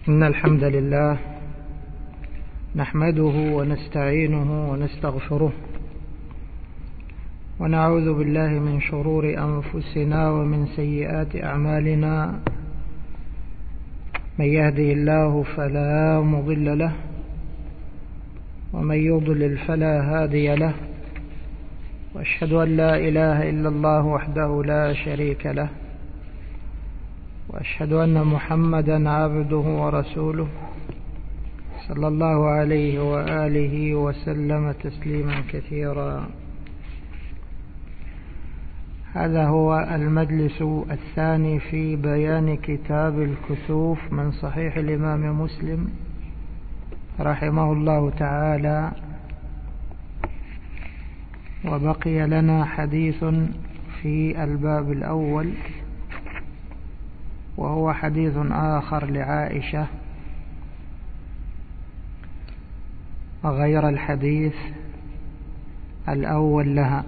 إن الحمد لله نحمده ونستعينه ونستغفره ونعوذ بالله من شرور أنفسنا ومن سيئات أعمالنا. من يهده الله فلا مضل له ومن يضلل فلا هادي له، وأشهد أن لا إله إلا الله وحده لا شريك له، وأشهد أن محمدا عبده ورسوله صلى الله عليه وآله وسلم تسليما كثيرا. هذا هو المجلس الثاني في بيان كتاب الكسوف من صحيح الإمام مسلم رحمه الله تعالى، وبقي لنا حديث في الباب الأول، وهو حديث آخر لعائشة غير الحديث الأول لها،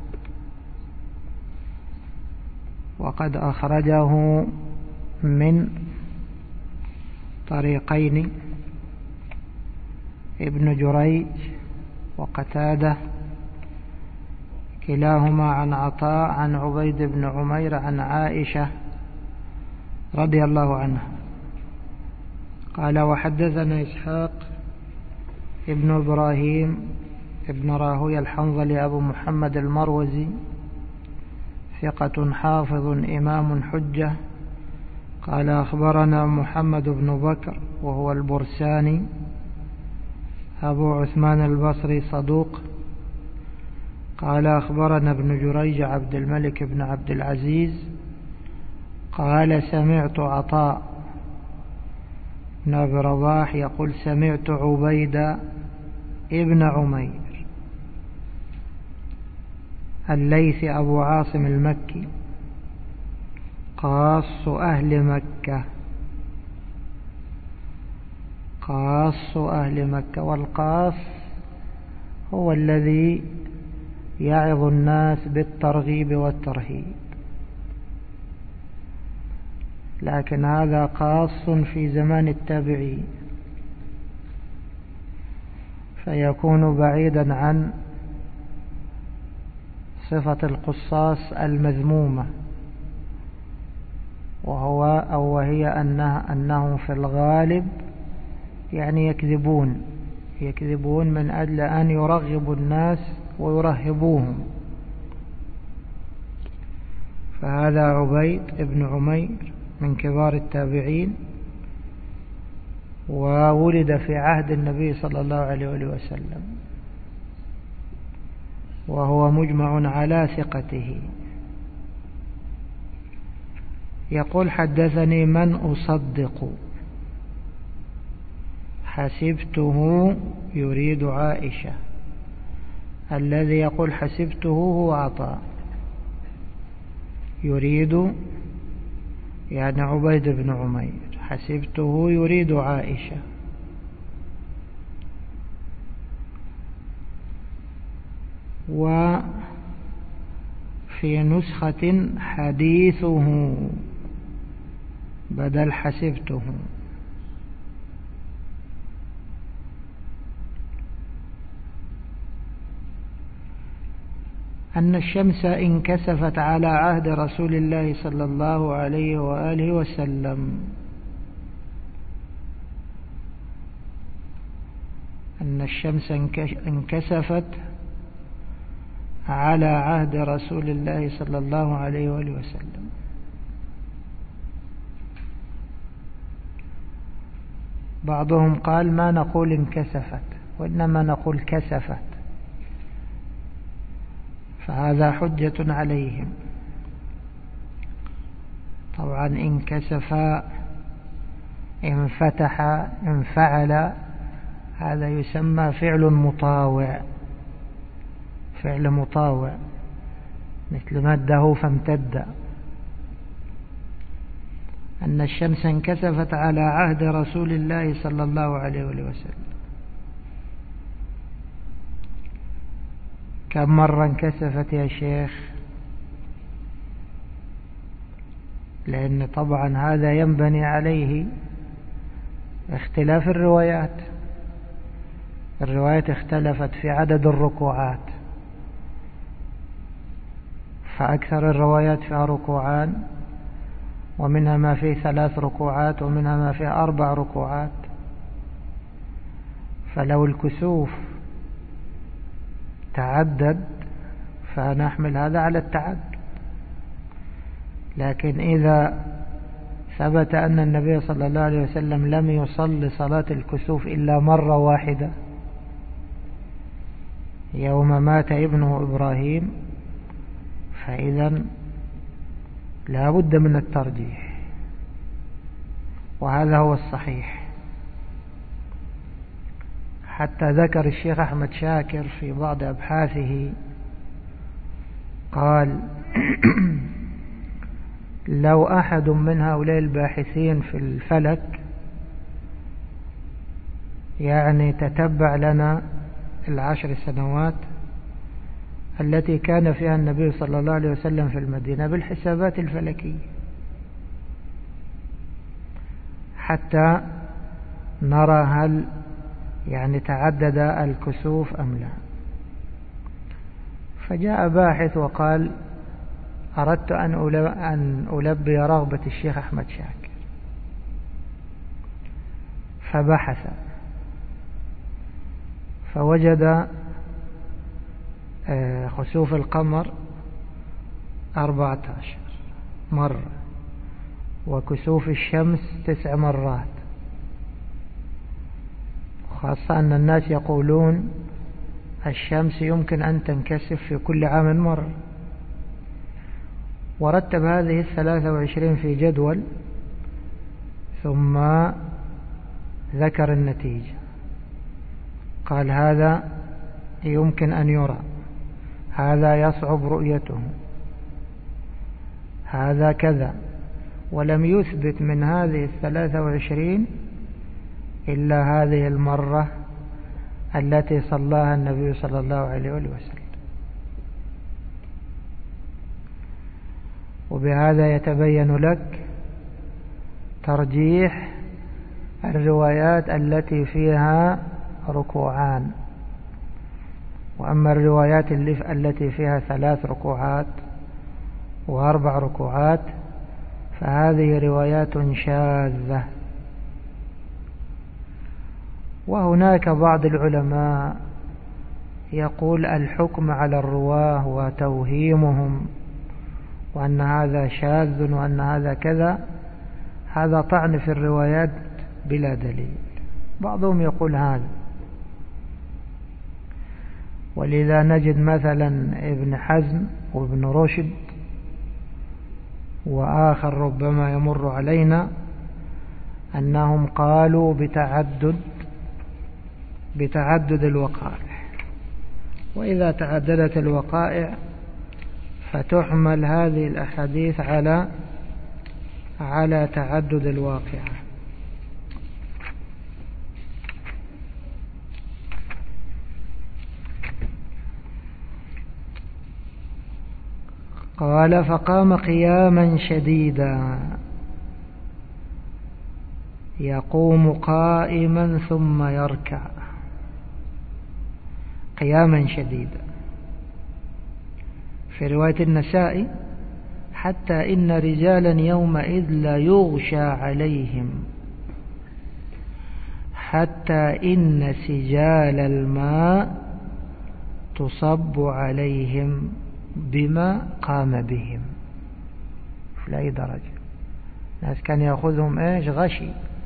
وقد أخرجه من طريقين: ابن جريج وقتادة، كلاهما عن عطاء عن عبيد بن عمير عن عائشة رضي الله عنها قال: وحدثنا إسحاق ابن إبراهيم ابن راهويه الحنظلي أبو محمد المروزي، ثقة حافظ إمام حجة، قال: أخبرنا محمد بن بكر وهو البرساني أبو عثمان البصري صدوق، قال: أخبرنا ابن جريج عبد الملك بن عبد العزيز قال: سمعت عطاء بن أبي رباح يقول: سمعت عبيد ابن عمير الليثي أبو عاصم المكي قاص أهل مكة، قاص أهل مكة. والقاص هو الذي يعظ الناس بالترغيب والترهيب، لكن هذا خاص في زمان التابعين، فيكون بعيدا عن صفة القصاص المذمومة، وهي أنهم في الغالب يعني يكذبون من أجل أن يرغبوا الناس ويرهبوهم. فهذا عبيد ابن عمير من كبار التابعين، وولد في عهد النبي صلى الله عليه وسلم، وهو مجمع على ثقته. يقول: حدثني من أصدق، حسبته يريد عائشة. الذي يقول حسبته هو عطاء، يريد يعني عبيد بن عمير، حسبته يريد عائشة. وفي نسخة حديثه بدل حسبته. أن الشمس انكسفت على عهد رسول الله صلى الله عليه وآله وسلم. أن الشمس انكسفت على عهد رسول الله صلى الله عليه وآله وسلم. بعضهم قال: ما نقول انكسفت وإنما نقول كسفت، فهذا حجة عليهم. طبعا انكسف، انفتح، انفعل، هذا يسمى فعل مطاوع، فعل مطاوع، مثل مده فامتد. أن الشمس انكسفت على عهد رسول الله صلى الله عليه وسلم. كم مرة انكسفت يا شيخ؟ لأن طبعا هذا ينبني عليه اختلاف الروايات اختلفت في عدد الركوعات، فأكثر الروايات فيها ركوعان، ومنها ما فيه 3 ركوعات، ومنها ما فيه 4 ركوعات. فلو الكسوف تعدد فنحمل هذا على التعدد، لكن إذا ثبت أن النبي صلى الله عليه وسلم لم يصلي صلاة الكسوف إلا مرة واحدة يوم مات ابنه إبراهيم، فإذا لا بد من الترجيح، وهذا هو الصحيح. حتى ذكر الشيخ أحمد شاكر في بعض أبحاثه قال لو أحد من هؤلاء الباحثين في الفلك يعني تتبع لنا 10 سنوات التي كان فيها النبي صلى الله عليه وسلم في المدينة بالحسابات الفلكية حتى نرى هل يعني تعدد الكسوف أم لا. فجاء باحث وقال أردت أن ألبي رغبة الشيخ أحمد شاكر، فبحث فوجد خسوف القمر 14 مرة، وكسوف الشمس 9 مرات، خاصة أن الناس يقولون الشمس يمكن أن تنكسف في كل عام مرة. ورتب هذه 23 في جدول ثم ذكر النتيجة، قال هذا يمكن أن يرى، هذا يصعب رؤيته، هذا كذا، ولم يثبت من هذه 23 إلا هذه المرة التي صلاها النبي صلى الله عليه وسلم. وبهذا يتبين لك ترجيح الروايات التي فيها ركوعان، وأما الروايات التي فيها 3 ركوعات و4 ركوعات فهذه روايات شاذة. وهناك بعض العلماء يقول الحكم على الرواه وتوهيمهم وأن هذا شاذ وأن هذا كذا، هذا طعن في الروايات بلا دليل. بعضهم يقول هذا، ولذا نجد مثلا ابن حزم وابن رشد وآخر ربما يمر علينا أنهم قالوا بتعدد الوقائع، وإذا تعددت الوقائع فتحمل هذه الأحاديث على تعدد الواقعة. قال فقام قياما شديدا يقوم قائما ثم يركع، قياما شديدا. في رواية النسائي حتى إن رجالا يومئذ لا يغشى عليهم حتى إن سجال الماء تصب عليهم بما قام بهم. في أي درجة الناس كان يأخذهم غشي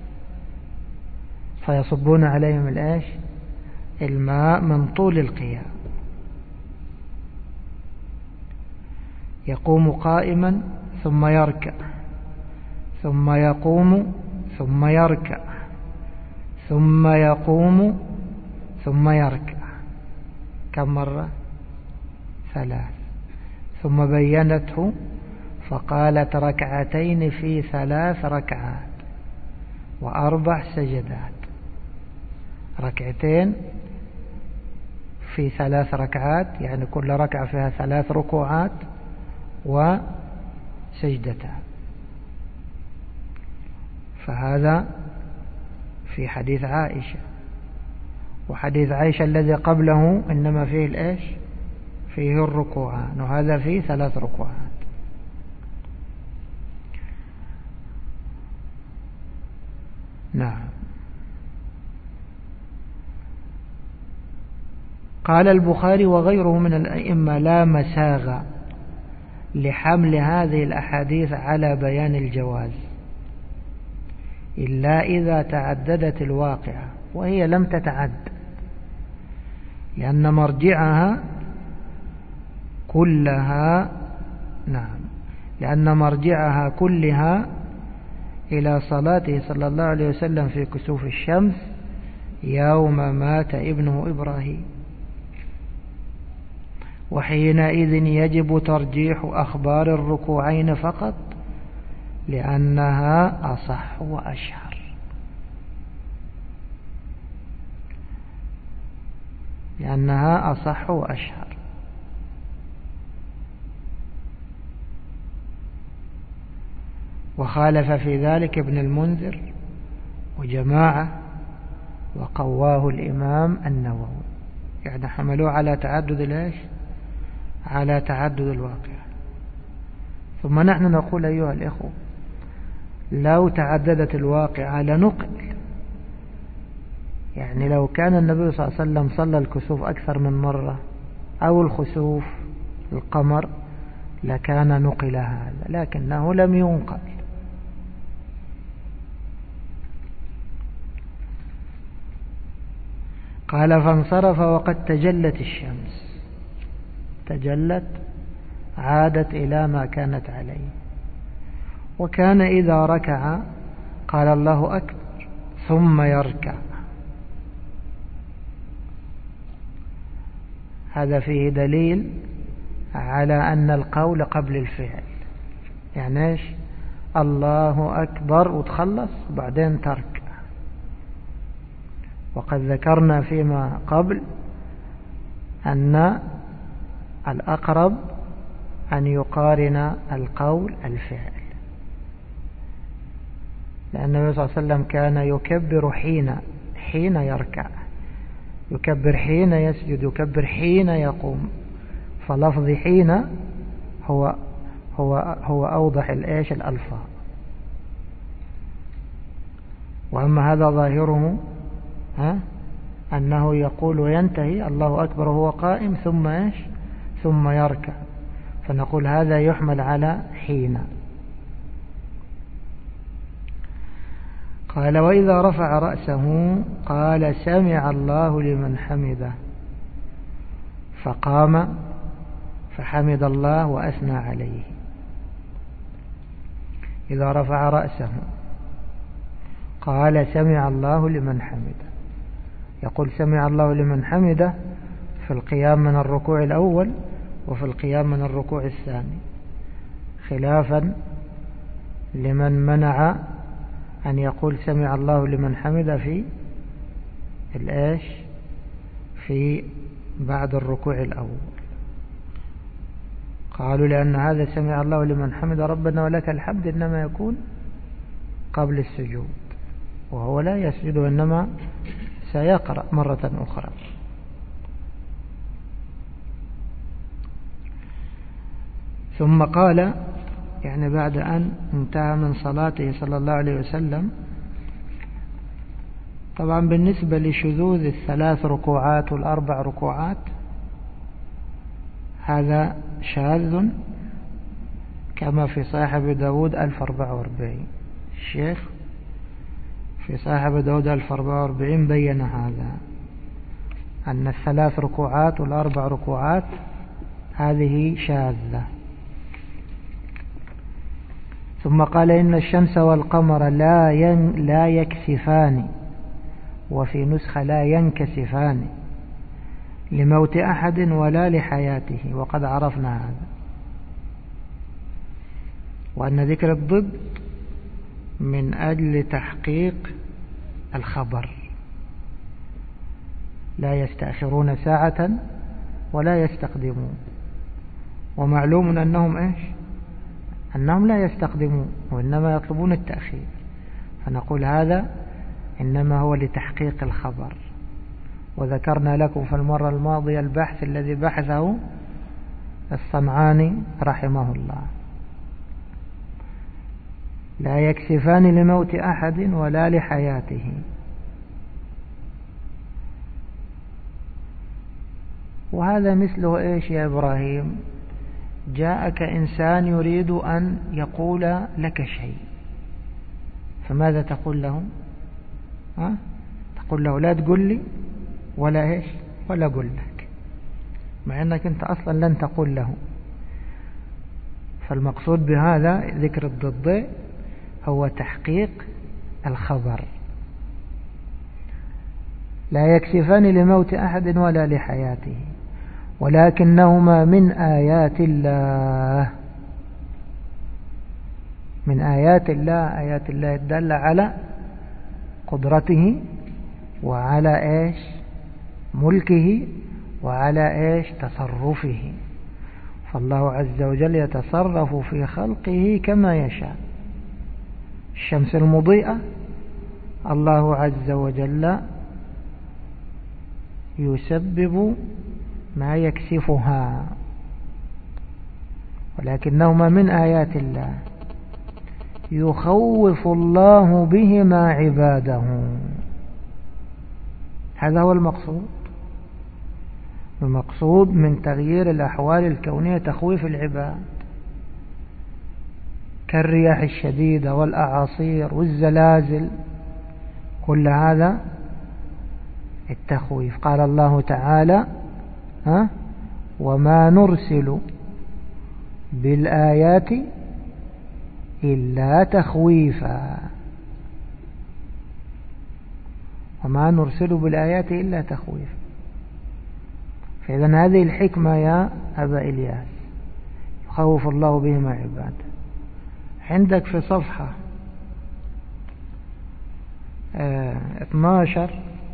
فيصبون عليهم الماء من طول القيام. يقوم قائما ثم يركع ثم يقوم ثم يركع ثم يقوم ثم يركع. كم مرة؟ 3. ثم بينته فقالت ركعتين في 3 ركعات و4 سجدات. ركعتين في 3 ركعات يعني كل ركعة فيها 3 ركوعات وسجدتان. فهذا في حديث عائشة، وحديث عائشة الذي قبله إنما فيه الإيش؟ فيه الركوعان، وهذا فيه 3 ركوعات. نعم. قال البخاري وغيره من الأئمة لا مساغ لحمل هذه الأحاديث على بيان الجواز إلا إذا تعددت الواقعة، وهي لم تتعد، لأن مرجعها كلها كلها إلى صلاته صلى الله عليه وسلم في كسوف الشمس يوم مات ابنه إبراهيم، وحينئذ يجب ترجيح أخبار الركوعين فقط لأنها أصح وأشهر. وخالف في ذلك ابن المنذر وجماعة، وقواه الإمام النووي، يعني حملوه على تعدد على تعدد الواقع. ثم نحن نقول أيها الإخوة، لو تعددت الواقع لنقل، يعني لو كان النبي صلى الله عليه وسلم صلى الكسوف أكثر من مرة أو الخسوف القمر لكان نقل هذا، لكنه لم ينقل. قال فانصرف وقد تجلت الشمس، عادت إلى ما كانت عليه، وكان إذا ركع قال الله أكبر ثم يركع. هذا فيه دليل على أن القول قبل الفعل، يعني إيش؟ الله أكبر وتخلص بعدين ترك. وقد ذكرنا فيما قبل أن الأقرب أن يقارن القول الفعل، لأن النبي صلى الله عليه وسلم كان يكبر حين يركع، يكبر حين يسجد، يكبر حين يقوم، فلفظ حين هو أوضح الألفاظ. وأما هذا ظاهره أنه يقول وينتهي الله أكبر وهو قائم ثم يركع، فنقول هذا يحمل على حين. قال وإذا رفع رأسه قال سمع الله لمن حمده، فقام فحمد الله وأثنى عليه. إذا رفع رأسه قال سمع الله لمن حمده، يقول سمع الله لمن حمده في القيام من الركوع الأول وفي القيام من الركوع الثاني، خلافا لمن منع أن يقول سمع الله لمن حمده في بعد الركوع الأول. قالوا لأن هذا سمع الله لمن حمد ربنا ولك الحمد إنما يكون قبل السجود، وهو لا يسجد إنما سيقرأ مرة أخرى. ثم قال، يعني بعد أن انتهى من صلاته صلى الله عليه وسلم، طبعا بالنسبة لشذوذ 3 ركوعات وال4 ركوعات هذا شاذ كما في صحيح أبي داود 1044. الشيخ في صحيح أبي داود 1044 بين هذا، أن 3 ركوعات وال4 ركوعات هذه شاذة. ثم قال إن الشمس والقمر لا يكسفان، وفي نسخة لا ينكسفان لموت أحد ولا لحياته، وقد عرفنا هذا، وأن ذكر الضد من أجل تحقيق الخبر، لا يستأخرون ساعة ولا يستقدمون، ومعلوم أنهم أنهم لا يستقدمون وإنما يطلبون التأخير، فنقول هذا إنما هو لتحقيق الخبر. وذكرنا لكم في المرة الماضية البحث الذي بحثه الصنعاني رحمه الله. لا يكسفان لموت أحد ولا لحياته. وهذا مثله إيش يا إبراهيم؟ جاءك إنسان يريد أن يقول لك شيء، فماذا تقول له؟ تقول له لا تقول لي ولا إيش ولا أقول لك، مع أنك أنت أصلا لن تقول له. فالمقصود بهذا ذكر الضد هو تحقيق الخبر. لا يكسفان لموت أحد ولا لحياته ولكنهما من آيات الله. من آيات الله، آيات الله الدالة على قدرته وعلى إيش ملكه وعلى إيش تصرفه. فالله عز وجل يتصرف في خلقه كما يشاء. الشمس المضيئة الله عز وجل يسبب ما يكسفها، ولكنهما من آيات الله يخوف الله بهما عباده. هذا هو المقصود. المقصود من تغيير الأحوال الكونية تخويف العباد، كالرياح الشديدة والأعاصير والزلازل، كل هذا التخويف. قال الله تعالى وما نرسل بالآيات إلا تخويفا. وما نرسل بالآيات إلا تخويفا. فإذن هذه الحكمة يا أبا إلياس، يخوف الله بهما عباده. عندك في صفحة 12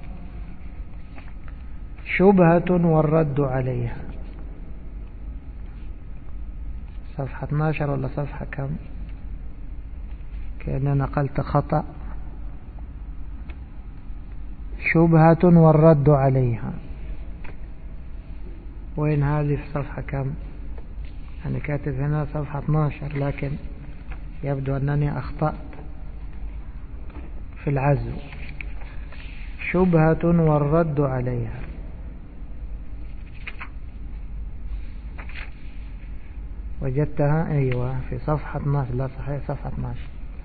شبهة والرد عليها. صفحة 12 ولا صفحة كم؟ كأني نقلت خطأ. شبهة والرد عليها. وين هذه؟ في صفحة كم؟ أنا كاتب هنا صفحة 12 لكن يبدو أنني أخطأت في العزو. شبهة والرد عليها. وجدتها؟ أيوة في صفحة 12. لا صحيح صفحة 12.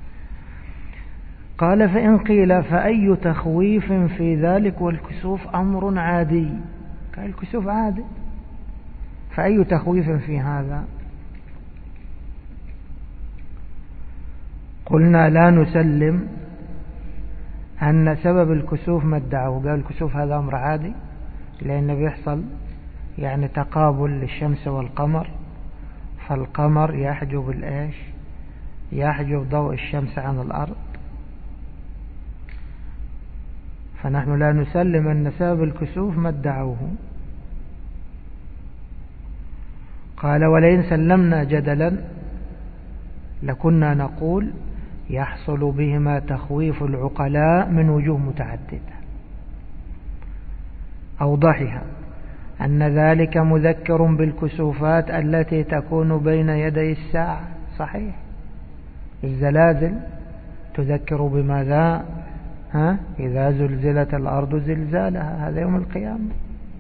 قال فإن قيل فأي تخويف في ذلك والكسوف أمر عادي. قال الكسوف عادي، فأي تخويف في هذا؟ قلنا لا نسلم أن سبب الكسوف ما ادعوه. قال الكسوف هذا أمر عادي لأنه بيحصل يعني تقابل للشمس والقمر، فالقمر يحجب الإيش؟ يحجب ضوء الشمس عن الأرض. فنحن لا نسلم أن سبب الكسوف ما ادعوه. قال ولئن سلمنا جدلا لكنا نقول يحصل بهما تخويف العقلاء من وجوه متعددة. أوضحها أن ذلك مذكر بالكسوفات التي تكون بين يدي الساعة. صحيح، الزلازل تذكر بماذا؟ إذا زلزلت الأرض زلزالها، هذا يوم القيامة.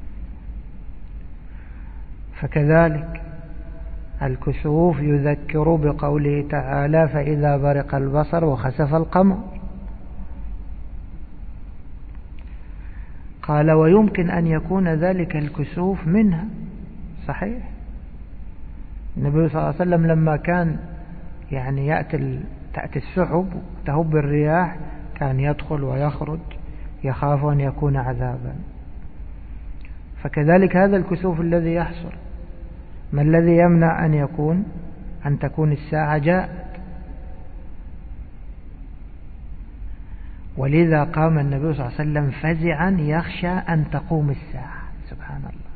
فكذلك الكسوف يذكر بقوله تعالى فإذا برق البصر وخسف القمر. قال ويمكن أن يكون ذلك الكسوف منها. صحيح، النبي صلى الله عليه وسلم لما كان يعني تأتي السحب تهب الرياح كان يدخل ويخرج يخاف أن يكون عذابا. فكذلك هذا الكسوف الذي يحصل، ما الذي يمنع أن تكون الساعة جاءت؟ ولذا قام النبي صلى الله عليه وسلم فزعا يخشى أن تقوم الساعة. سبحان الله.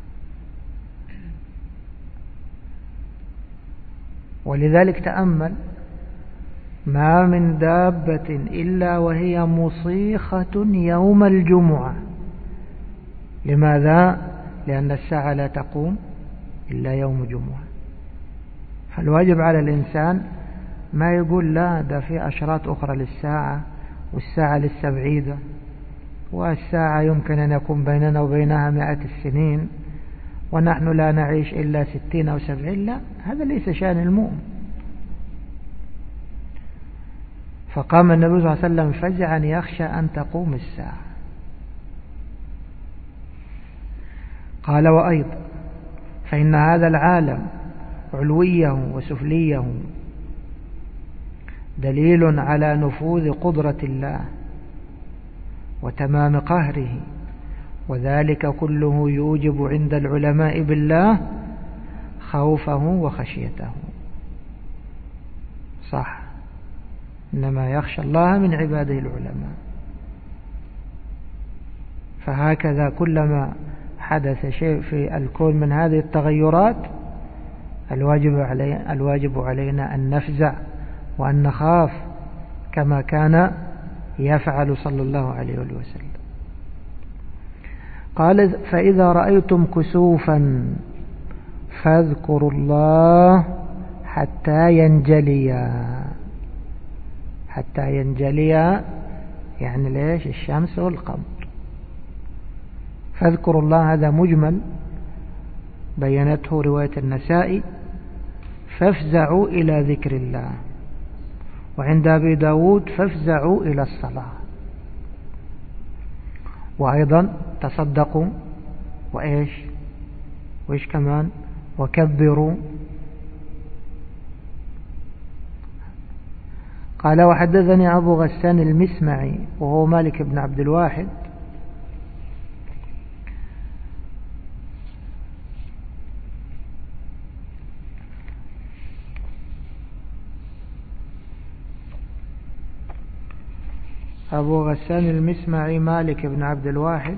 ولذلك تأمل ما من دابة إلا وهي مصيخة يوم الجمعة. لماذا؟ لأن الساعة لا تقوم إلا يوم جمعة. فالواجب على الإنسان ما يقول لا ده في أشراط أخرى للساعة والساعة لسه بعيدة والساعة يمكن أن يكون بيننا وبينها 100 السنين ونحن لا نعيش إلا 60 أو 70. لا، هذا ليس شأن المؤمن. فقام النبي صلى الله عليه وسلم فزعا يخشى أن تقوم الساعة. قال: وأيضا فإن هذا العالم علويه وسفليه دليل على نفوذ قدرة الله وتمام قهره، وذلك كله يوجب عند العلماء بالله خوفه وخشيته. صح، إنما يخشى الله من عباده العلماء. فهكذا كلما حدث شيء في الكون من هذه التغيرات الواجب علينا أن نفزع وأن نخاف كما كان يفعل صلى الله عليه وسلم. قال: فإذا رأيتم كسوفا فاذكروا الله حتى ينجليا. حتى ينجليا يعني ليش؟ الشمس والقمر. فاذكروا الله هذا مجمل بينته رواية النسائي: فافزعوا إلى ذكر الله. وعند أبي داود: فافزعوا إلى الصلاة. وأيضا تصدقوا وإيش كمان؟ وكبروا. قال: وحدثني أبو غسان المسمعي وهو مالك بن عبد الواحد أبو غسان المسمعي مالك بن عبد الواحد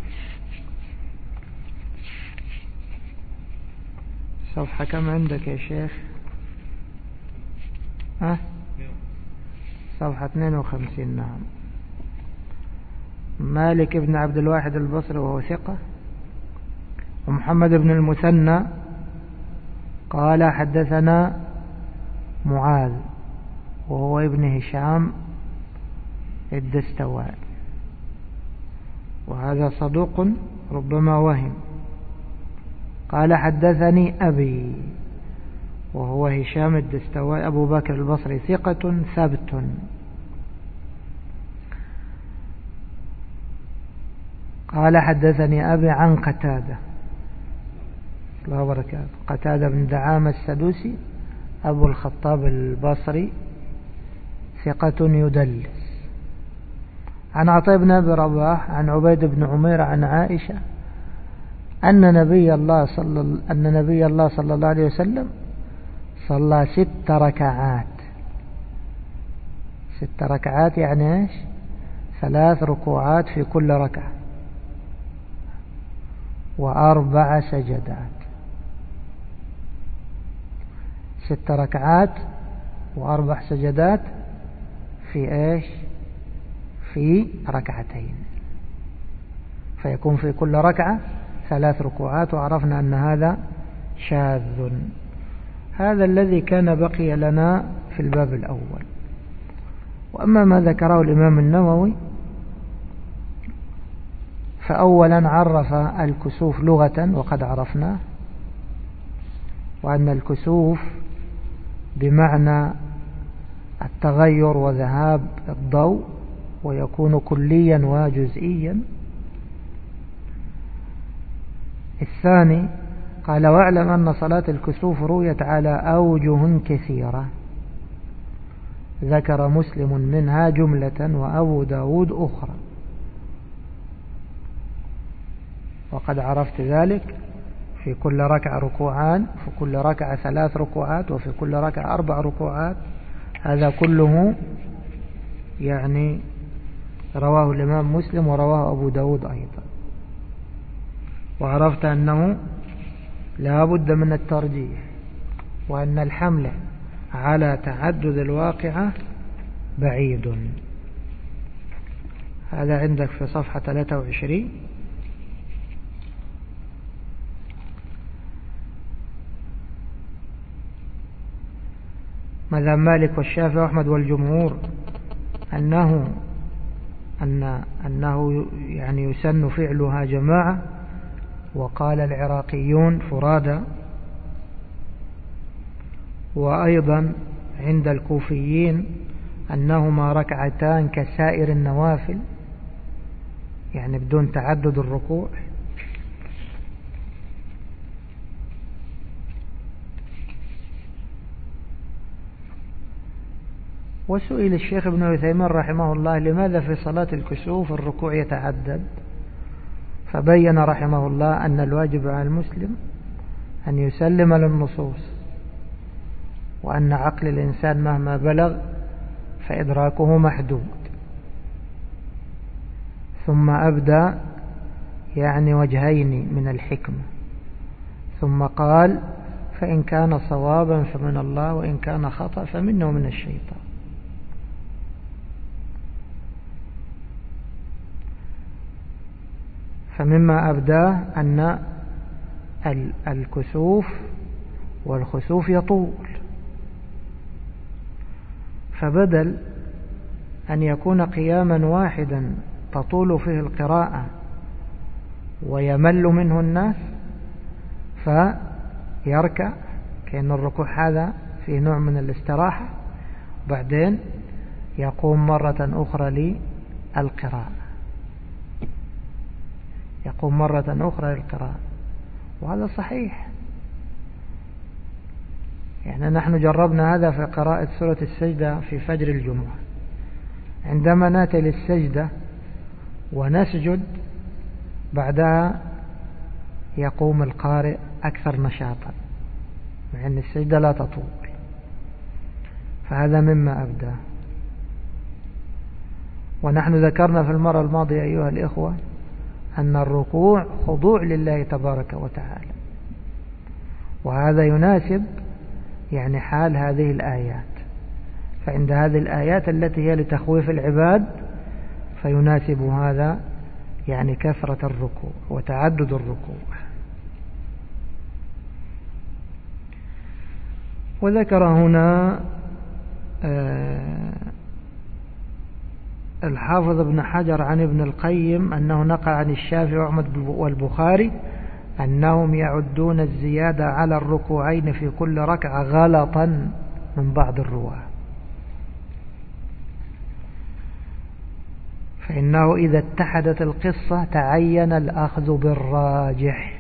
صفحة كم عندك يا شيخ؟ صفحة 52. نعم. مالك بن عبد الواحد البصري وهو ثقة. ومحمد بن المثنى قال: حدثنا معاذ وهو ابن هشام الدستوائي، وهذا صدوق ربما وهم. قال: حدثني أبي وهو هشام الدستوائي أبو بكر البصري ثقة ثبت. قال: حدثني أبي عن قتادة، الله وبركاته، قتادة بن دعامة السدوسي أبو الخطاب البصري ثقة يدلس. عن عطاء بن أبي رباح عن عبيد بن عمير عن عائشة أن نبي الله صلى الله عليه وسلم صلى 6 ركعات. 6 ركعات يعني ايش؟ 3 ركوعات في كل ركعة، و4 سجدات. 6 ركعات و4 سجدات في ايش؟ في ركعتين، فيكون في كل ركعة 3 ركوعات. وعرفنا أن هذا شاذ. هذا الذي كان بقي لنا في الباب الأول. وأما ما ذكره الإمام النووي فأولا عرف الكسوف لغة وقد عرفناه، وأن الكسوف بمعنى التغير وذهاب الضوء، ويكون كليا وجزئيا. الثاني قال: واعلم أن صلاة الكسوف رويت على أوجه كثيرة، ذكر مسلم منها جملة وأبو داود أخرى. وقد عرفت ذلك: في كل ركعة ركوعان، في كل ركعة 3 ركوعات، وفي كل ركعة 4 ركوعات. هذا كله يعني رواه الإمام مسلم ورواه أبو داود أيضا. وعرفت أنه لا بد من الترجيح، وأن الحمل على تعدد الواقعة بعيد. هذا عندك في صفحة 23. مذهب مالك والشافعي وأحمد والجمهور أنه يعني يسن فعلها جماعة، وقال العراقيون فرادا. وأيضا عند الكوفيين أنهما ركعتان كسائر النوافل، يعني بدون تعدد الركوع. وسئل الشيخ ابن عثيمين رحمه الله لماذا في صلاة الكسوف الركوع يتعدد، فبين رحمه الله أن الواجب على المسلم أن يسلم للنصوص، وأن عقل الإنسان مهما بلغ فإدراكه محدود. ثم أبدى يعني وجهين من الحكمة، ثم قال فإن كان صوابا فمن الله، وإن كان خطأ فمنه ومن الشيطان. فمما أبداه أن الكسوف والخسوف يطول، فبدل أن يكون قياما واحدا تطول فيه القراءة ويمل منه الناس فيركع، كأن الركوع هذا فيه نوع من الاستراحة، بعدين يقوم مرة أخرى للقراءة، يقوم مرة أخرى للقراءة. وهذا صحيح، يعني نحن جربنا هذا في قراءة سورة السجدة في فجر الجمعة. عندما نأتي للسجدة ونسجد بعدها يقوم القارئ أكثر نشاطا، مع أن السجدة لا تطول. فهذا مما أبداه. ونحن ذكرنا في المرة الماضية أيها الإخوة أن الركوع خضوع لله تبارك وتعالى، وهذا يناسب يعني حال هذه الآيات. فعند هذه الآيات التي هي لتخويف العباد فيناسب هذا يعني كثرة الركوع وتعدد الركوع. وذكر هنا الحافظ ابن حجر عن ابن القيم أنه نقل عن الشافعي وأحمد والبخاري أنهم يعدون الزيادة على الركوعين في كل ركعة غلطا من بعض الرواة، فإنه إذا اتحدت القصة تعين الأخذ بالراجح.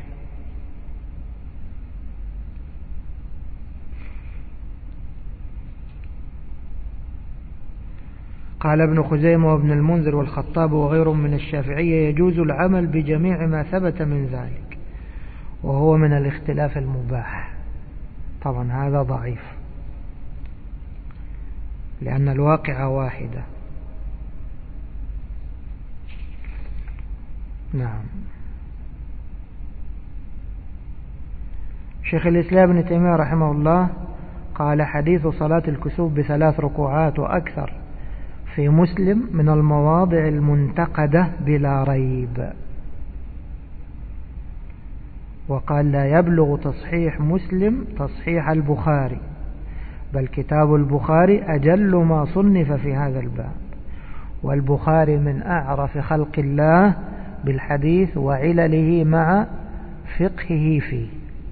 قال ابن خزيمة وابن المنذر والخطاب وغيرهم من الشافعية يجوز العمل بجميع ما ثبت من ذلك، وهو من الاختلاف المباح. طبعا هذا ضعيف لأن الواقع واحدة. نعم. شيخ الإسلام ابن تيمية رحمه الله قال حديث صلاة الكسوف ب3 ركوعات وأكثر في مسلم من المواضع المنتقدة بلا ريب. وقال لا يبلغ تصحيح مسلم تصحيح البخاري، بل كتاب البخاري أجل ما صنف في هذا الباب، والبخاري من أعرف خلق الله بالحديث وعلله مع فقهه فيه.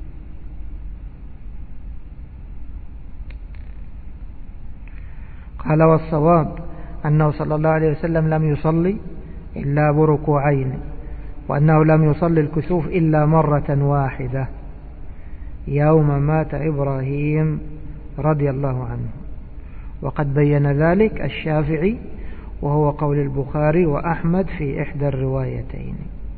قال والصواب أنه صلى الله عليه وسلم لم يصلي إلا بركوعين، وأنه لم يصلي الكسوف إلا مرة واحدة يوم مات إبراهيم رضي الله عنه، وقد بين ذلك الشافعي وهو قول البخاري وأحمد في إحدى الروايتين.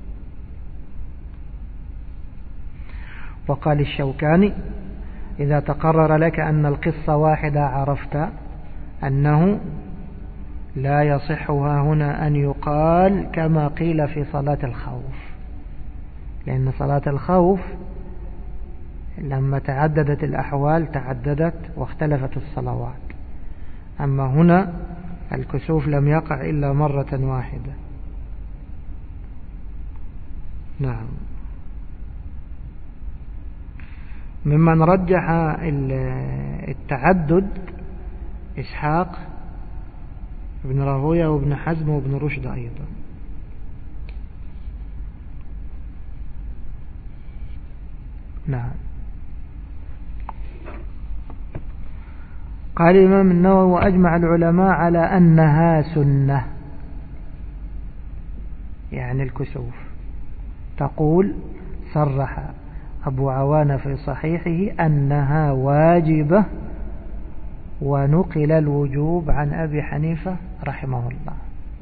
وقال الشوكاني إذا تقرر لك أن القصة واحدة عرفت أنه لا يصحها هنا أن يقال كما قيل في صلاة الخوف، لأن صلاة الخوف لما تعددت الأحوال تعددت واختلفت الصلوات. أما هنا الكسوف لم يقع إلا مرة واحدة. نعم. ممن رجح التعدد إسحاق ابن راهويه وابن حزم وابن رشد أيضا. نعم. قال الإمام النووي: وأجمع العلماء على أنها سنة، يعني الكسوف. تقول: صرح أبو عوانة في صحيحه أنها واجبة، ونقل الوجوب عن أبي حنيفة رحمه الله.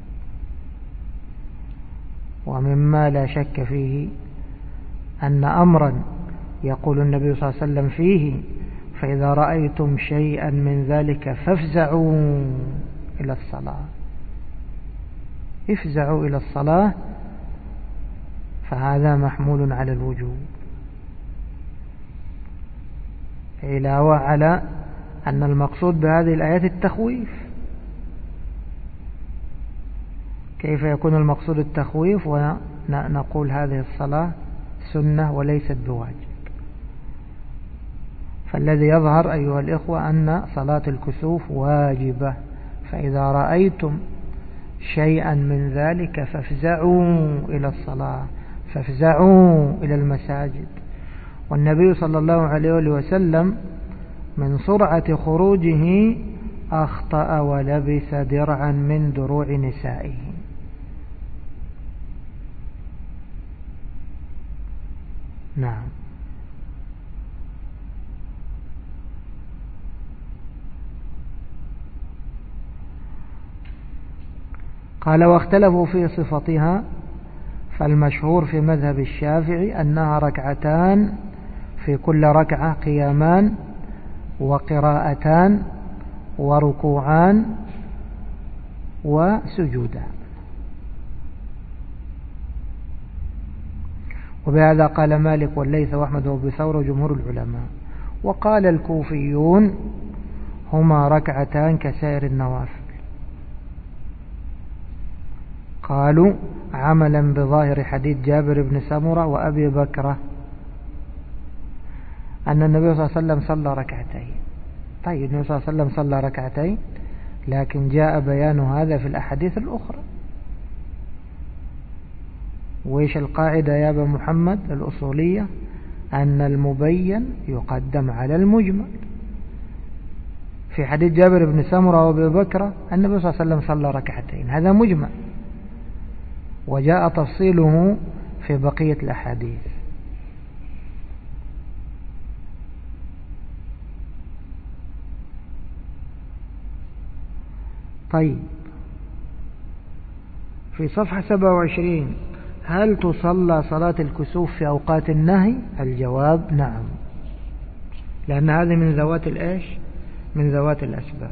ومما لا شك فيه أن أمرا يقول النبي صلى الله عليه وسلم فيه: فإذا رأيتم شيئا من ذلك فافزعوا إلى الصلاة، افزعوا إلى الصلاة، فهذا محمول على الوجوب، علاوة على أن المقصود بهذه الآيات التخويف. كيف يكون المقصود التخويف ونقول هذه الصلاة سنة وليست بواجب؟ فالذي يظهر أيها الإخوة أن صلاة الكسوف واجبة. فإذا رأيتم شيئا من ذلك فافزعوا إلى الصلاة، فافزعوا إلى المساجد. والنبي صلى الله عليه وسلم من سرعة خروجه أخطأ ولبس درعا من دروع نسائه. نعم. قال: واختلفوا في صفتها، فالمشهور في مذهب الشافعي أنها ركعتان، في كل ركعة قيامان وقراءتان وركوعان وسجودان. وبهذا قال مالك والليث وأحمد وأبو ثور وجمهور العلماء. وقال الكوفيون: هما ركعتان كسائر النوافل. قالوا عملا بظاهر حديث جابر بن سمرة وأبي بكرة أن النبي صلى الله عليه وسلم صلى ركعتين. طيب، النبي صلى الله عليه وسلم صلى ركعتين، لكن جاء بيان هذا في الأحاديث الأخرى. وإيش القاعدة يا أبا محمد الأصولية؟ أن المبين يقدم على المجمل. في حديث جابر بن سمرة وأبي بكرة النبي صلى الله عليه وسلم صلى ركعتين، هذا مجمل، وجاء تفصيله في بقية الأحاديث. طيب، في صفحة 27: هل تصلى صلاة الكسوف في أوقات النهي؟ الجواب: نعم، لأن هذه من ذوات الإيش؟ من ذوات الأسباب.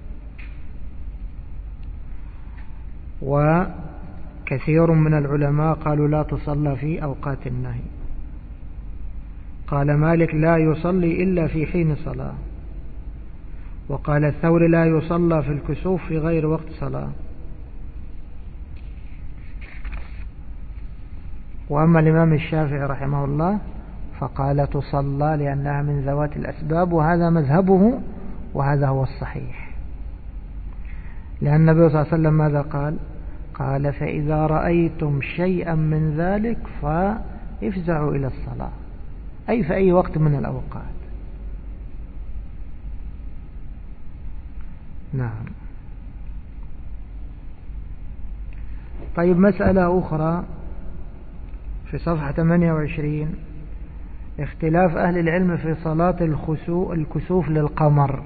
وكثير من العلماء قالوا لا تصلى في أوقات النهي. قال مالك: لا يصلي إلا في حين صلاة. وقال الثوري: لا يصلى في الكسوف في غير وقت صلاة. وأما الإمام الشافعي رحمه الله فقال تصلى لأنها من ذوات الأسباب، وهذا مذهبه، وهذا هو الصحيح. لأن النبي صلى الله عليه وسلم ماذا قال؟ قال: فإذا رأيتم شيئا من ذلك فافزعوا إلى الصلاة، أي في أي وقت من الأوقات. نعم. طيب، مسألة أخرى في صفحة 28: اختلاف أهل العلم في صلاة الكسوف للقمر.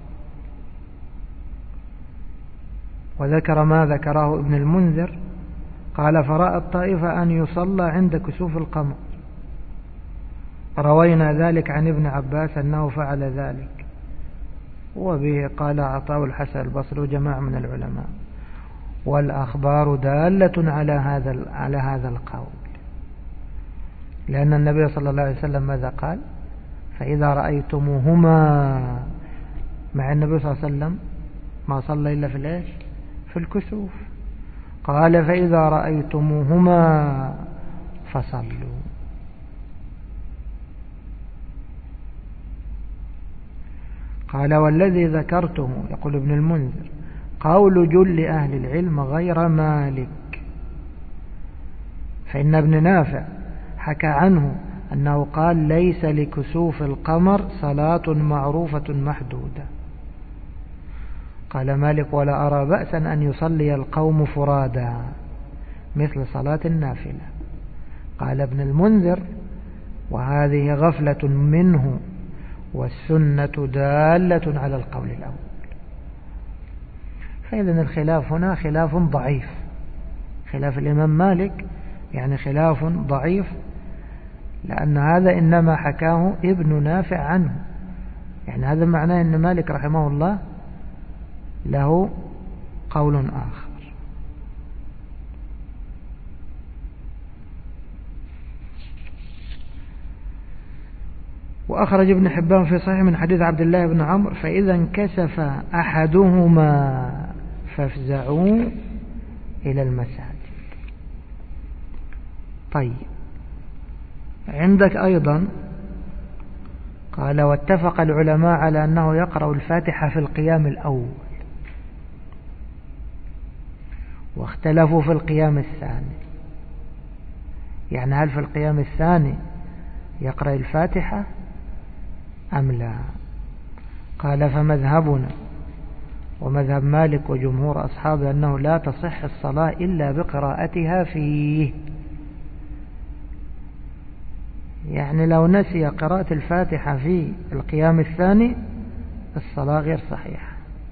وذكر ما ذكره ابن المنذر، قال: فرأى الطائفة أن يصلى عند كسوف القمر، روينا ذلك عن ابن عباس أنه فعل ذلك، وبه قال عطاء الحسن البصري وجماعة من العلماء. والأخبار دالة على هذا القول، لأن النبي صلى الله عليه وسلم ماذا قال؟ فإذا رأيتموهما، مع النبي صلى الله عليه وسلم ما صلى إلا في الإيش؟ في الكسوف. قال فإذا رأيتموهما فصلوا. قال والذي ذكرته، يقول ابن المنذر، قول جل أهل العلم غير مالك، فإن ابن نافع حكى عنه أنه قال ليس لكسوف القمر صلاة معروفة محدودة. قال مالك ولا أرى بأسا أن يصلي القوم فرادا مثل صلاة النافلة. قال ابن المنذر وهذه غفلة منه والسنة دالة على القول الأول. فإذن الخلاف هنا خلاف ضعيف، خلاف الإمام مالك يعني خلاف ضعيف، لأن هذا إنما حكاه ابن نافع عنه، يعني هذا معناه أن مالك رحمه الله له قول آخر. وأخرج ابن حبان في صحيح من حديث عبد الله بن عمرو فإذا انكسف أحدهما فافزعوا إلى المساجد. طيب عندك أيضا قال واتفق العلماء على أنه يقرأ الفاتحة في القيام الأول، واختلفوا في القيام الثاني، يعني هل في القيام الثاني يقرأ الفاتحة أم لا؟ قال فمذهبنا ومذهب مالك وجمهور أصحابه أنه لا تصح الصلاة إلا بقراءتها فيه، يعني لو نسي قراءة الفاتحة في القيام الثاني الصلاة غير صحيحة.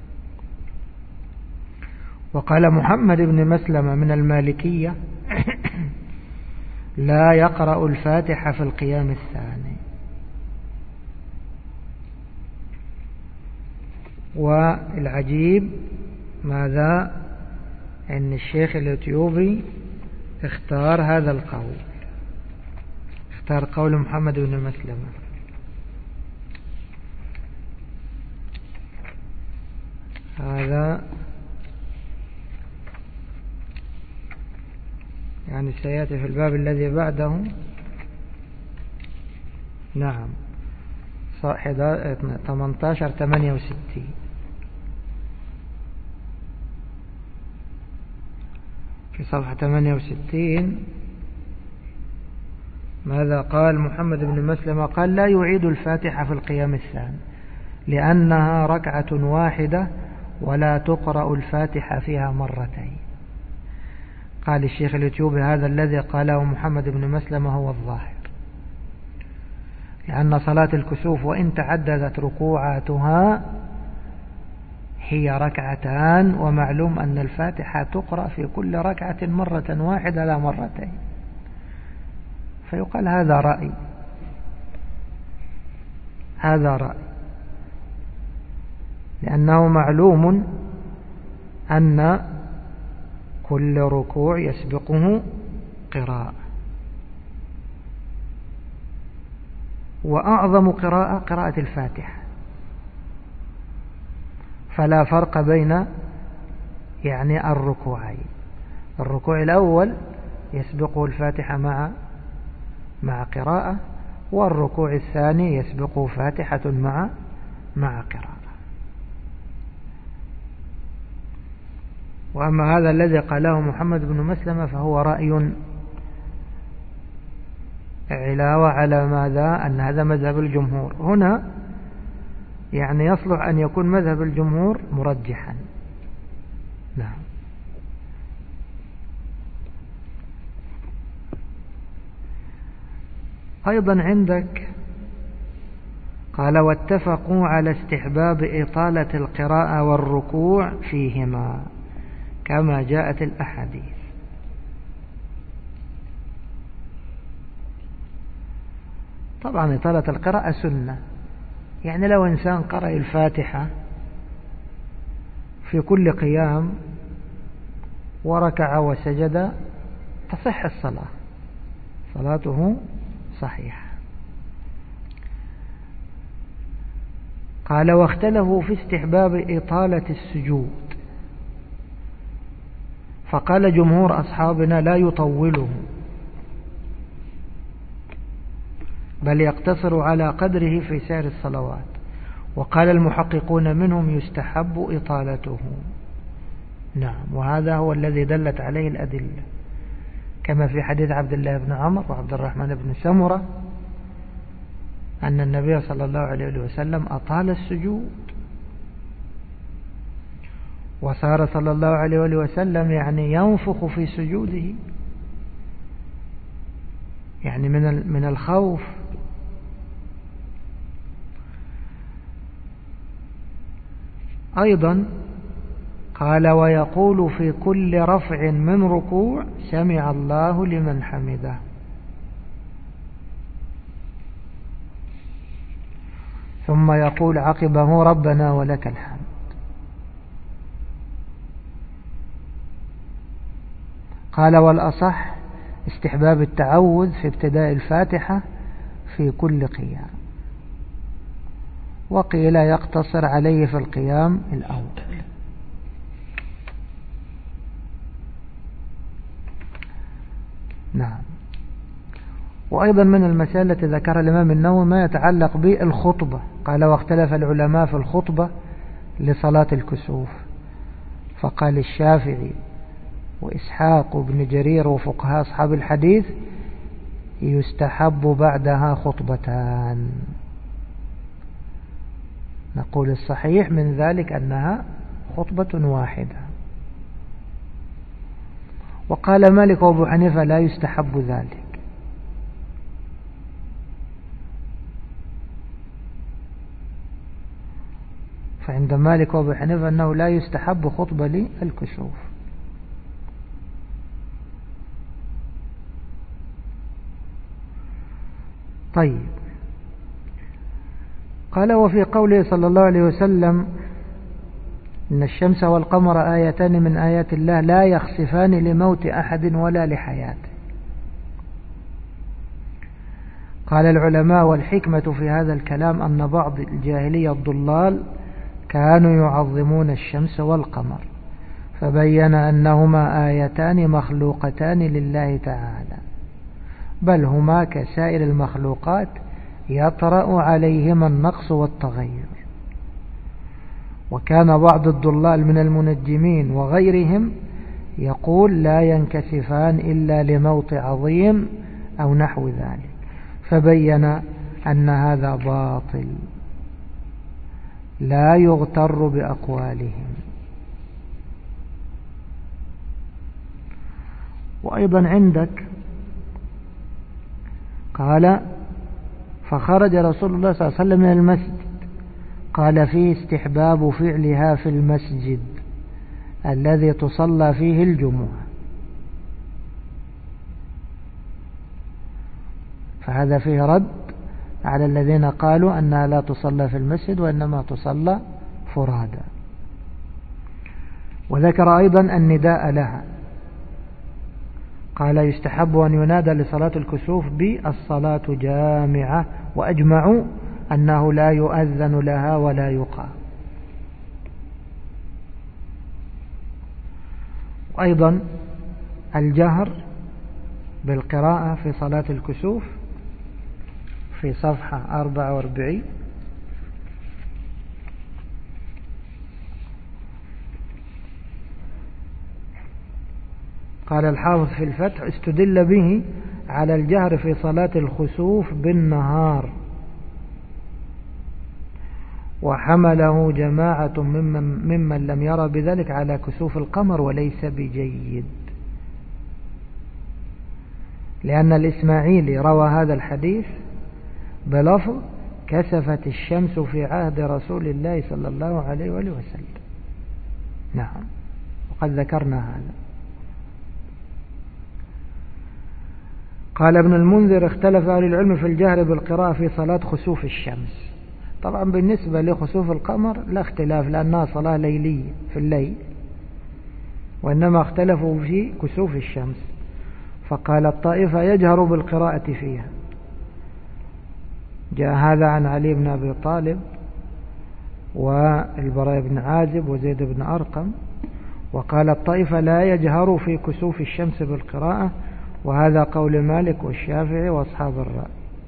وقال محمد بن مسلمة من المالكية لا يقرأ الفاتحة في القيام الثاني. والعجيب ماذا أن الشيخ الإثيوبي اختار هذا القول، اختار قول محمد بن مسلمة. هذا يعني سيأتي في الباب الذي بعده. نعم 1868 في صفحة 68 ماذا قال محمد بن مسلمة؟ قال لا يعيد الفاتحة في القيام الثاني لأنها ركعة واحدة ولا تقرأ الفاتحة فيها مرتين. قال الشيخ الإثيوبي هذا الذي قاله محمد بن مسلمة هو الظاهر، لأن صلاة الكسوف وإن تعددت ركوعاتها هي ركعتان، ومعلوم أن الفاتحة تقرأ في كل ركعة مرة واحدة لا مرتين، فيقال هذا رأي، هذا رأي، لأنه معلوم أن كل ركوع يسبقه قراءة، وأعظم قراءة الفاتحة، فلا فرق بين يعني الركوعين. الركوع الأول يسبقه الفاتحة مع قراءة، والركوع الثاني يسبقه فاتحة مع قراءة. وأما هذا الذي قاله محمد بن مسلمة فهو رأي علاوة على ماذا؟ أن هذا مذهب الجمهور. هنا يعني يصلح أن يكون مذهب الجمهور مرجحا. نعم. أيضا عندك قال واتفقوا على استحباب إطالة القراءة والركوع فيهما كما جاءت الأحاديث. طبعا إطالة القراءة سنة، يعني لو إنسان قرأ الفاتحة في كل قيام وركع وسجد تصح الصلاة، صلاته صحيحة. قال واختلفوا في استحباب إطالة السجود، فقال جمهور أصحابنا لا يطوله بل يقتصر على قدره في سائر الصلوات. وقال المحققون منهم يستحب إطالته. نعم، وهذا هو الذي دلت عليه الأدلة، كما في حديث عبد الله بن عمرو وعبد الرحمن بن سمرة أن النبي صلى الله عليه وسلم أطال السجود، وصار صلى الله عليه وسلم يعني ينفخ في سجوده، يعني من الخوف. أيضا قال ويقول في كل رفع من ركوع سمع الله لمن حمده. ثم يقول عقبه ربنا ولك الحمد. قال والأصح استحباب التعوذ في ابتداء الفاتحة في كل قيام، وقيل يقتصر عليه في القيام الأول. نعم. وأيضا من المسائل التي ذكرها الإمام النووي ما يتعلق بالخطبة. قال واختلف العلماء في الخطبة لصلاة الكسوف، فقال الشافعي وإسحاق وابن جرير وفقهاء أصحاب الحديث يستحب بعدها خطبتان. نقول الصحيح من ذلك أنها خطبة واحدة. وقال مالك وابو حنيفة لا يستحب ذلك. فعند مالك وابو حنيفة أنه لا يستحب خطبة للكسوف. طيب. قال وفي قوله صلى الله عليه وسلم إن الشمس والقمر آيتان من آيات الله لا يخسفان لموت أحد ولا لحياته. قال العلماء والحكمة في هذا الكلام أن بعض الجاهلية الضلال كانوا يعظمون الشمس والقمر، فبين أنهما آيتان مخلوقتان لله تعالى، بل هما كسائر المخلوقات يطرأ عليهما النقص والتغير. وكان بعض الضلال من المنجمين وغيرهم يقول لا ينكسفان إلا لموت عظيم أو نحو ذلك، فبين أن هذا باطل لا يغتر بأقوالهم. وأيضا عندك قال فخرج رسول الله صلى الله عليه وسلم من المسجد، قال فيه استحباب فعلها في المسجد الذي تصلى فيه الجمعة. فهذا فيه رد على الذين قالوا أنها لا تصلى في المسجد وإنما تصلى فرادا. وذكر أيضا النداء لها، قال يستحب أن ينادى لصلاة الكسوف بالصلاة جامعة، وأجمعوا أنه لا يؤذن لها ولا يقام. وأيضا الجهر بالقراءة في صلاة الكسوف في صفحة 44. قال الحافظ في الفتح استدل به على الجهر في صلاة الخسوف بالنهار، وحمله جماعة ممن لم يرى بذلك على كسوف القمر وليس بجيد، لأن الإسماعيلي روى هذا الحديث بلفظ كسفت الشمس في عهد رسول الله صلى الله عليه وسلم. نعم، وقد ذكرنا هذا. قال ابن المنذر اختلف أهل العلم في الجهر بالقراءة في صلاة خسوف الشمس. طبعا بالنسبة لخسوف القمر لا اختلاف، لأنها صلاة ليلية في الليل، وإنما اختلفوا في كسوف الشمس. فقال الطائفة يجهر بالقراءة فيها، جاء هذا عن علي بن أبي طالب والبراء بن عازب وزيد بن أرقم. وقال الطائفة لا يجهر في كسوف الشمس بالقراءة، وهذا قول مالك والشافعي وأصحاب الرأي.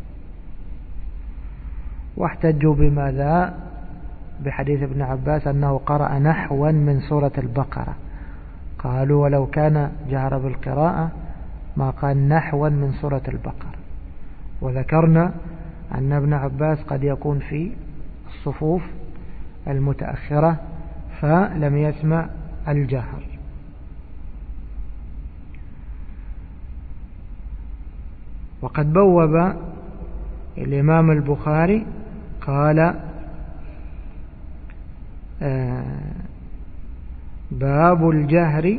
واحتجوا بماذا؟ بحديث ابن عباس أنه قرأ نحوا من سورة البقرة. قالوا ولو كان جهر بالقراءة ما قال نحوا من سورة البقرة. وذكرنا أن ابن عباس قد يكون في الصفوف المتأخرة فلم يسمع الجهر. وقد بوب الإمام البخاري قال باب الجهر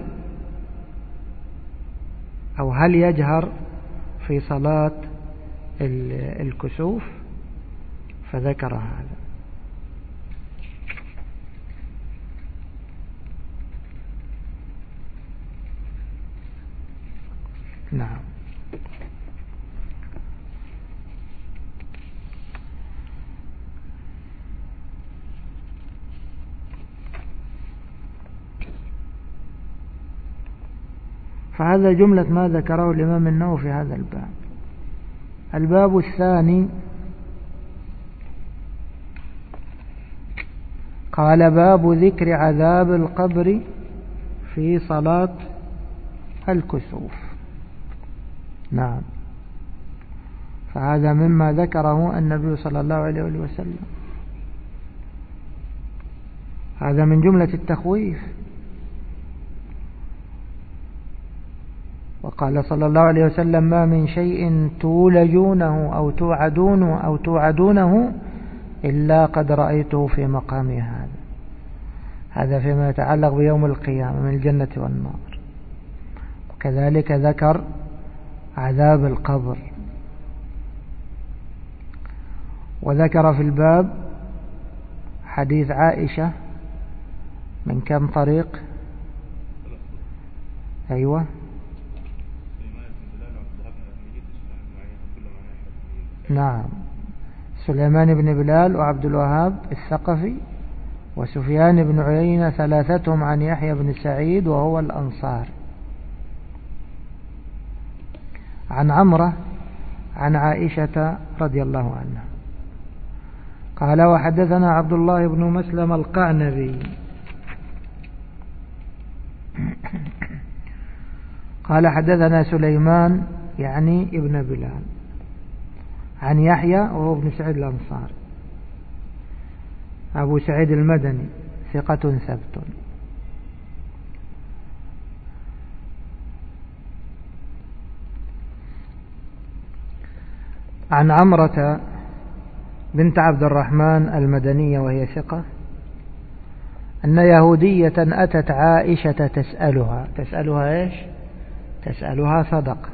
أو هل يجهر في صلاة الكسوف، فذكر هذا. نعم. فهذا جملة ما ذكره الإمام النووي في هذا الباب. الباب الثاني قال باب ذكر عذاب القبر في صلاة الكسوف. نعم. فهذا مما ذكره النبي صلى الله عليه وسلم، هذا من جملة التخويف. وقال صلى الله عليه وسلم ما من شيء تولجونه أو توعدونه إلا قد رأيته في مقامي هذا. هذا فيما يتعلق بيوم القيامة من الجنة والنار. وكذلك ذكر عذاب القبر. وذكر في الباب حديث عائشة من كم طريق؟ أيوة. نعم، سليمان بن بلال وعبد الوهاب الثقفي وسفيان بن عيينة، ثلاثتهم عن يحيى بن سعيد وهو الأنصار، عن عمرة عن عائشة رضي الله عنها قال وحدثنا عبد الله بن مسلم القعنبي قال حدثنا سليمان يعني ابن بلال عن يحيى وهو ابن سعيد الأنصاري أبو سعيد المدني ثقة ثبت. عن عمرة بنت عبد الرحمن المدنية وهي ثقة أن يهودية أتت عائشة تسألها إيش؟ تسألها صدقة،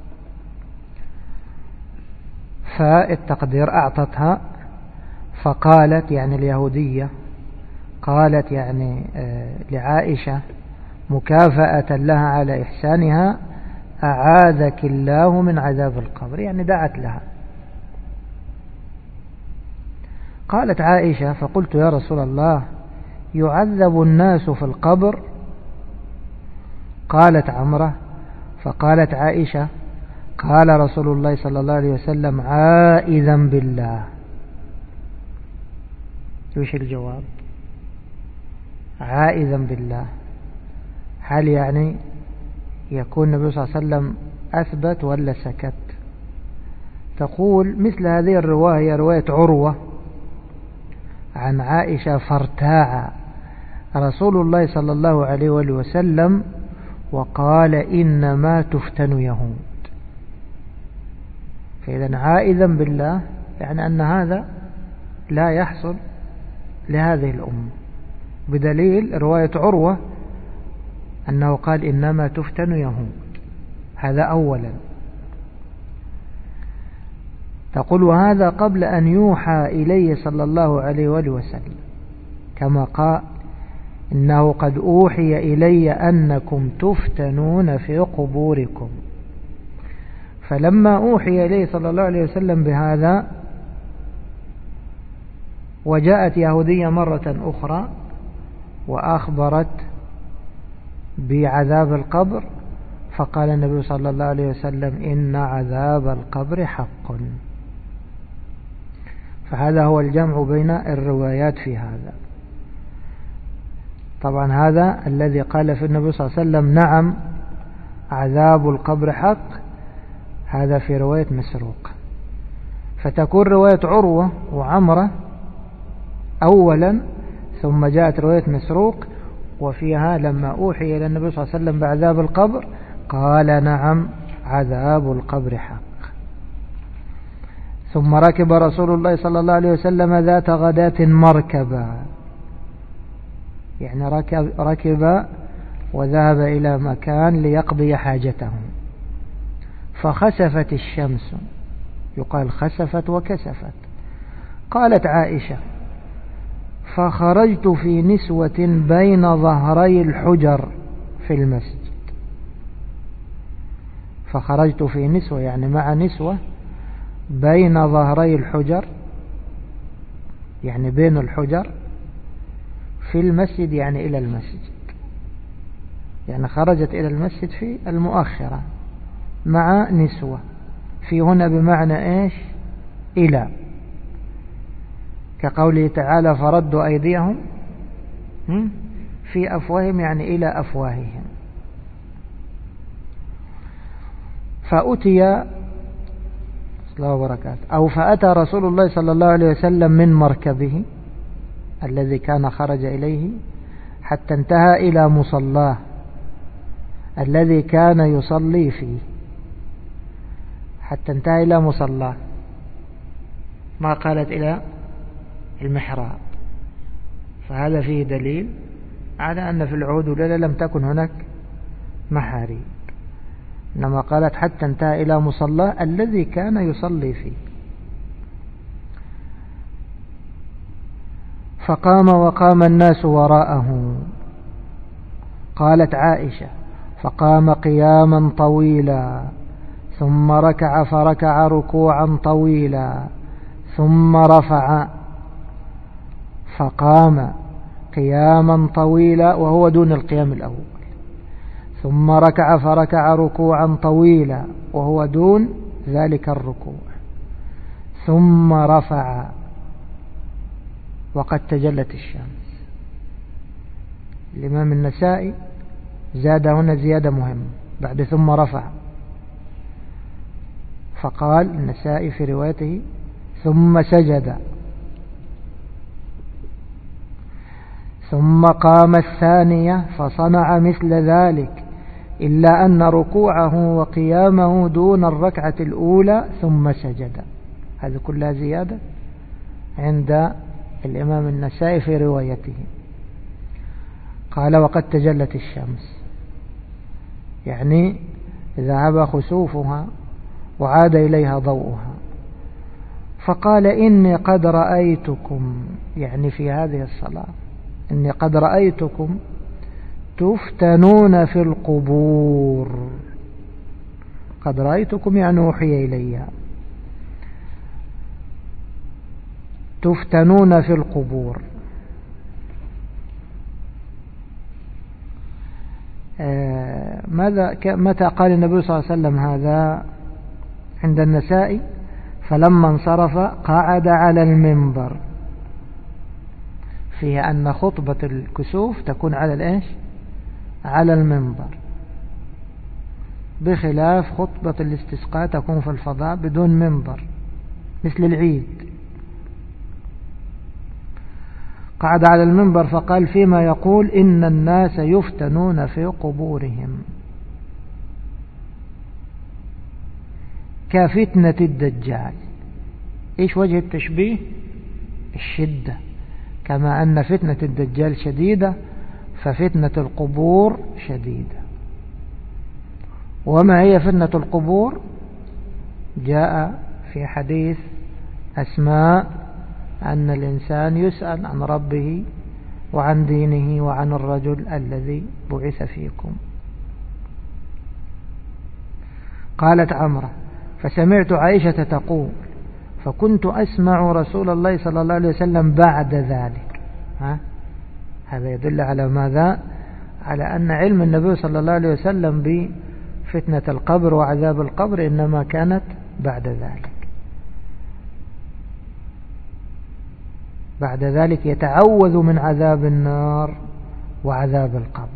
فالتقدير أعطتها، فقالت يعني اليهودية قالت يعني لعائشة مكافأة لها على إحسانها أعاذك الله من عذاب القبر، يعني دعت لها. قالت عائشة فقلت يا رسول الله يعذب الناس في القبر؟ قالت عمرة فقالت عائشة قال رسول الله صلى الله عليه وسلم عائذا بالله. وش الجواب؟ عائذا بالله، هل يعني يكون النبي صلى الله عليه وسلم أثبت ولا سكت؟ تقول مثل هذه الرواية رواية عروة عن عائشة فارتاع رسول الله صلى الله عليه وسلم وقال إنما تفتن يهود. فإذا عائذا بالله يعني أن هذا لا يحصل لهذه الأمة، بدليل رواية عروة أنه قال إنما تفتن يهود. هذا أولا. تقول وهذا قبل أن يوحى إليه صلى الله عليه وسلم، كما قال إنه قد أوحي إلي أنكم تفتنون في قبوركم. فلما أوحي إليه صلى الله عليه وسلم بهذا وجاءت يهودية مرة أخرى وأخبرت بعذاب القبر، فقال النبي صلى الله عليه وسلم إن عذاب القبر حق. فهذا هو الجمع بين الروايات في هذا. طبعا هذا الذي قال في النبي صلى الله عليه وسلم نعم عذاب القبر حق، هذا في رواية مسروق. فتكون رواية عروة وعمرة أولا، ثم جاءت رواية مسروق، وفيها لما أوحي إلى النبي صلى الله عليه وسلم بعذاب القبر قال نعم عذاب القبر حق. ثم ركب رسول الله صلى الله عليه وسلم ذات غداة مركبا، يعني ركب وذهب إلى مكان ليقضي حاجته، فخسفت الشمس، يقال خسفت وكسفت. قالت عائشة فخرجت في نسوة بين ظهري الحجر في المسجد. فخرجت في نسوة يعني مع نسوة بين ظهري الحجر، يعني بين الحجر في المسجد، يعني إلى المسجد، يعني خرجت إلى المسجد في المؤخرة مع نسوة. في هنا بمعنى إيش؟ إلى، كقوله تعالى فردوا أيديهم في أفواههم، يعني إلى أفواههم. فأتي الله وبركاته أو فأتى رسول الله صلى الله عليه وسلم من مركبه الذي كان خرج إليه حتى انتهى إلى مصلاه الذي كان يصلي فيه، حتى انتهى إلى مصلاه، ما قالت إلى المحراب. فهذا فيه دليل على أن في العهود الأولى لم تكن هناك محاريب، إنما قالت حتى انتهى إلى مصلاه الذي كان يصلي فيه. فقام وقام الناس وراءه. قالت عائشة فقام قياما طويلا، ثم ركع فركع ركوعا طويلا، ثم رفع فقام قياما طويلا وهو دون القيام الأول، ثم ركع فركع ركوعا طويلا وهو دون ذلك الركوع، ثم رفع وقد تجلت الشمس. الإمام النسائي زاد هنا زيادة مهمة بعد ثم رفع، فقال النسائي في روايته ثم سجد، ثم قام الثانية فصنع مثل ذلك، إلا أن ركوعه وقيامه دون الركعة الأولى، ثم سجد. هذه كلها زيادة عند الإمام النسائي في روايته. قال وقد تجلت الشمس، يعني ذهب خسوفها وعاد إليها ضوءها. فقال إني قد رأيتكم، يعني في هذه الصلاة إني قد رأيتكم تفتنون في القبور. قد رأيتكم يعني وحي إلي، تفتنون في القبور. متى قال النبي صلى الله عليه وسلم هذا؟ عند النسائي فلما انصرف قعد على المنبر، فيه أن خطبة الكسوف تكون على الإيش؟ على المنبر، بخلاف خطبة الاستسقاء تكون في الفضاء بدون منبر مثل العيد. قعد على المنبر فقال فيما يقول إن الناس يفتنون في قبورهم كفتنة الدجال. إيش وجه التشبيه؟ الشدة، كما أن فتنة الدجال شديدة ففتنة القبور شديدة. وما هي فتنة القبور؟ جاء في حديث أسماء أن الإنسان يسأل عن ربه وعن دينه وعن الرجل الذي بعث فيكم. قالت عمرة فسمعت عائشة تقول فكنت أسمع رسول الله صلى الله عليه وسلم بعد ذلك. هذا يدل على ماذا؟ على أن علم النبي صلى الله عليه وسلم بفتنة القبر وعذاب القبر إنما كانت بعد ذلك. بعد ذلك يتعوذ من عذاب النار وعذاب القبر.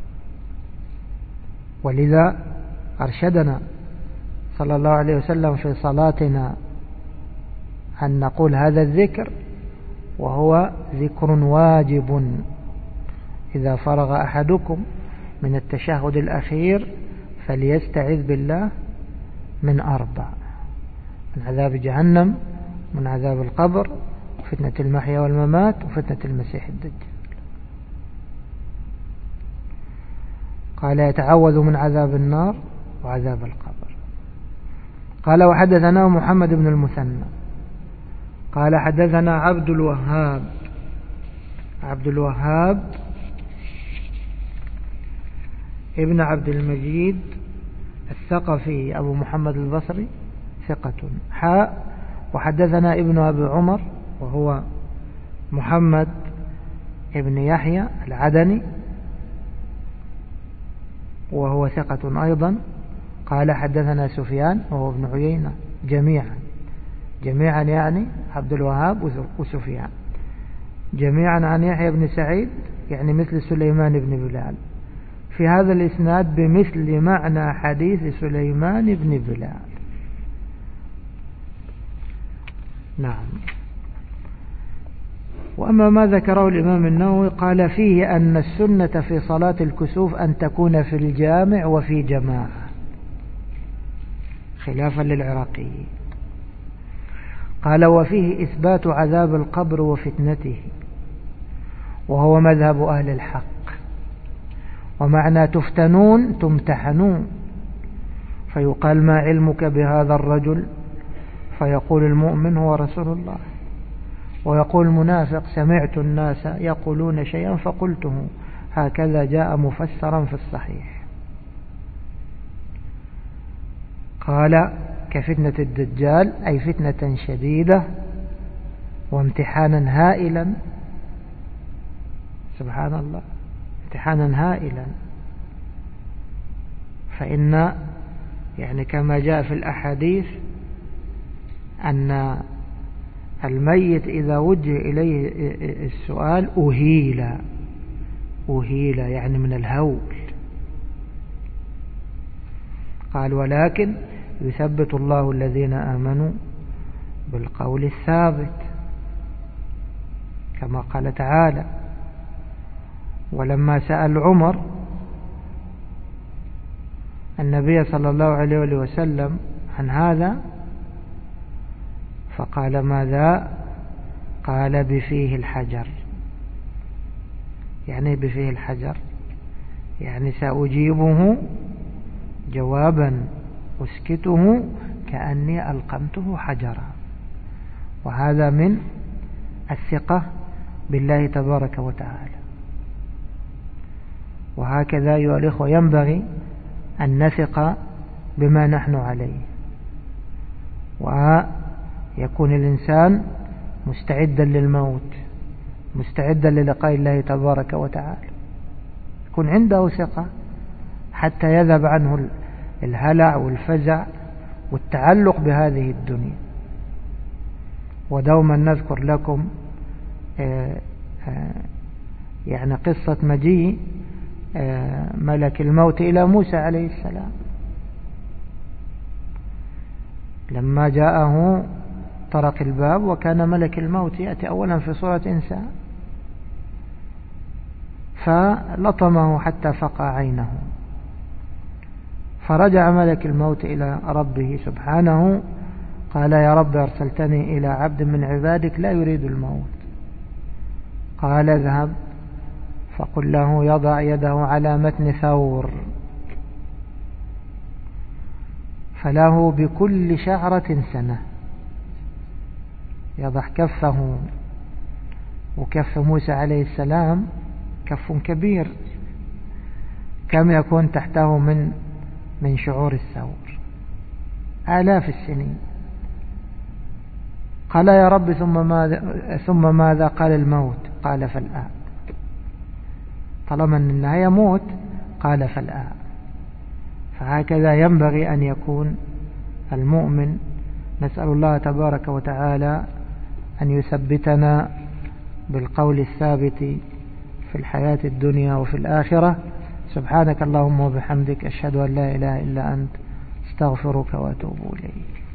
ولذا أرشدنا صلى الله عليه وسلم في صلاتنا أن نقول هذا الذكر، وهو ذكر واجب إذا فرغ أحدكم من التشهد الأخير فليستعذ بالله من 4: من عذاب جهنم، من عذاب القبر، وفتنة المحيا والممات، وفتنة المسيح الدجال. قال يتعوذ من عذاب النار وعذاب القبر. قال وحدثنا محمد بن المثنى قال حدثنا عبد الوهاب ابن عبد المجيد الثقفي أبو محمد البصري ثقة. وحدثنا ابن أبي عمر وهو محمد ابن يحيى العدني وهو ثقة أيضا. قال حدثنا سفيان وهو ابن عيينة جميعا يعني عبد الوهاب وسفيان جميعا عن يحيى بن سعيد يعني مثل سليمان بن بلال في هذا الإسناد بمثل معنى حديث سليمان بن بلال. نعم. وأما ما ذكره الإمام النووي قال فيه أن السنة في صلاة الكسوف أن تكون في الجامع وفي جماعة خلافا للعراقي. قال وفيه إثبات عذاب القبر وفتنته وهو مذهب أهل الحق. ومعنى تفتنون تمتحنون، فيقال ما علمك بهذا الرجل، فيقول المؤمن هو رسول الله، ويقول المنافق سمعت الناس يقولون شيئا فقلته، هكذا جاء مفسرا في الصحيح. قال كفتنة الدجال أي فتنة شديدة وامتحانا هائلا، سبحان الله، امتحانا هائلا. فإن يعني كما جاء في الأحاديث أن الميت إذا وجه إليه السؤال أهيل يعني من الهول. قال ولكن يثبت الله الذين آمنوا بالقول الثابت كما قال تعالى. ولما سأل عمر النبي صلى الله عليه وسلم عن هذا فقال ماذا؟ قال بفيه الحجر، يعني بفيه الحجر يعني سأجيبه جوابا أسكته كأني ألقمته حجرا. وهذا من الثقة بالله تبارك وتعالى. وهكذا أيها الإخوة ينبغي أن نثق بما نحن عليه، ويكون الإنسان مستعدا للموت، مستعدا للقاء الله تبارك وتعالى، يكون عنده ثقة حتى يذهب عنه الهلع والفزع والتعلق بهذه الدنيا. ودوما نذكر لكم يعني قصة مجيء ملك الموت إلى موسى عليه السلام. لما جاءه طرق الباب وكان ملك الموت يأتي أولا في صورة إنسان، فلطمه حتى فقع عينه، فرجع ملك الموت إلى ربه سبحانه قال يا رب أرسلتني إلى عبد من عبادك لا يريد الموت. قال اذهب فقل له يضع يده على متن ثور فله بكل شعرة سنة. يضع كفه، وكف موسى عليه السلام كف كبير، كم يكون تحته من شعور الثور آلاف السنين. قال يا رب ثم ماذا؟ قال الموت. قال فالآن. طالما أن النهاية موت قال فالآن. فهكذا ينبغي أن يكون المؤمن. نسأل الله تبارك وتعالى أن يثبتنا بالقول الثابت في الحياة الدنيا وفي الآخرة. سبحانك اللهم وبحمدك، أشهد أن لا إله إلا أنت، استغفرك وأتوب إليك.